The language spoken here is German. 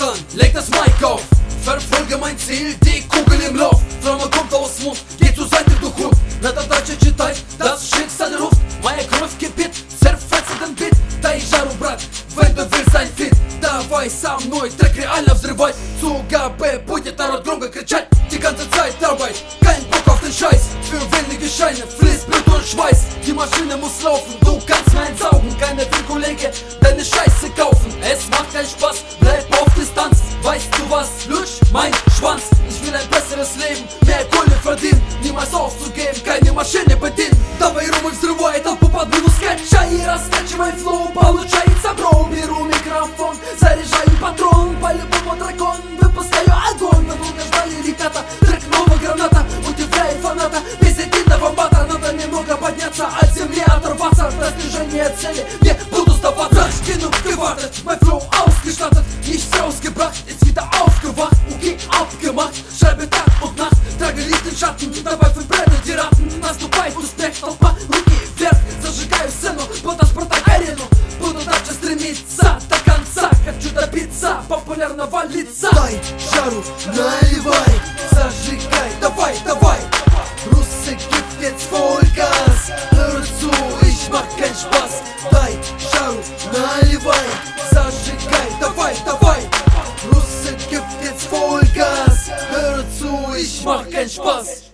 an, leg das Mic auf, verfolge mein Ziel, die Kugel im Lauf. Flamme kommt aus Mund, geh zur Seite, du Hund. Надо дальше читать, das Schicksal ruft. Моя кровь кипит, зерфется den Beat. Дай жару, брат, wenn du willst ein Fit. Давай со мной, трек реально взрывать. Zu ГБ будет народ громко кричать. Die ganze Zeit Arbeit, kein Bock auf den Scheiß. Für wenige Scheine, fließt Blut und Schweiß. Die Maschine muss laufen, du kannst mir einsaugen. Keiner will, Kollege, deine Scheiße kaufen. Es macht keinen Spaß, bleib auf Distanz. Weißt du was, lutsch mein Schwanz. Ich will ein besseres Leben, mehr Kohle verdienen. Niemals aufzugeben, keine Maschine bedienen. Давай румы взрывай, толпу под минус качай. И раскачивай флоу, получается бро. Беру микрофон, заряжаю патрон. По-любому дракон, выпускаю огонь. Мы долго ждали, ребята, трек новая граната. Удивляет фаната, без единого мата. Надо немного подняться, от земли оторваться. Достижение цели, не буду сдаваться. Genug gewartet, mein Flow ausgestattet. Nichts rausgebracht, ist wieder aufgewacht. Okay, abgemacht, schreibe Tag und Nacht. Trage Licht in Schatten, dabei verbrennen die Ratten. Наступает успех, толпа, руки вверх. Зажигаю сцену, под Спартак арену. Буду дальше стремиться до конца. Хочу добиться популярного лица. Дай жару, наливай, зажигай, давай, давай. Russe gibt jetzt Vollgas, hör zu, ich mach keinen Spaß. Дай жару, наливай, зажигай, давай, давай. Russe gibt jetzt Vollgas, hör zu, ich mach keinen Spaß.